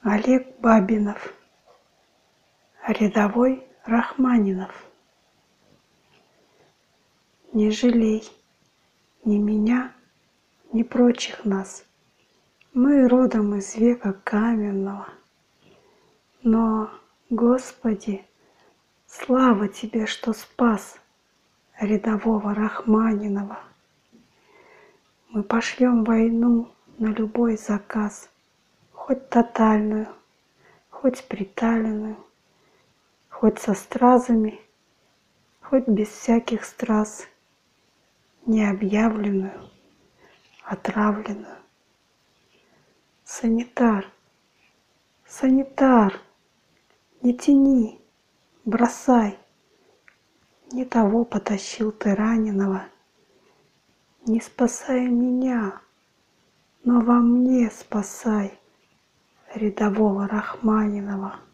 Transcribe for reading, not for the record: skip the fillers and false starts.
Олег Бабинов, рядовой Рахманинов. Не жалей ни меня, ни прочих нас. Мы родом из века каменного. Но, Господи, слава Тебе, что спас рядового Рахманинова. Мы пошлем войну на любой заказ, хоть тотальную, хоть приталенную, хоть со стразами, хоть без всяких страз, необъявленную, отравленную. Санитар, санитар, не тяни, бросай. Не того потащил ты раненого. Не спасай меня, но во мне спасай рядового Рахманинова.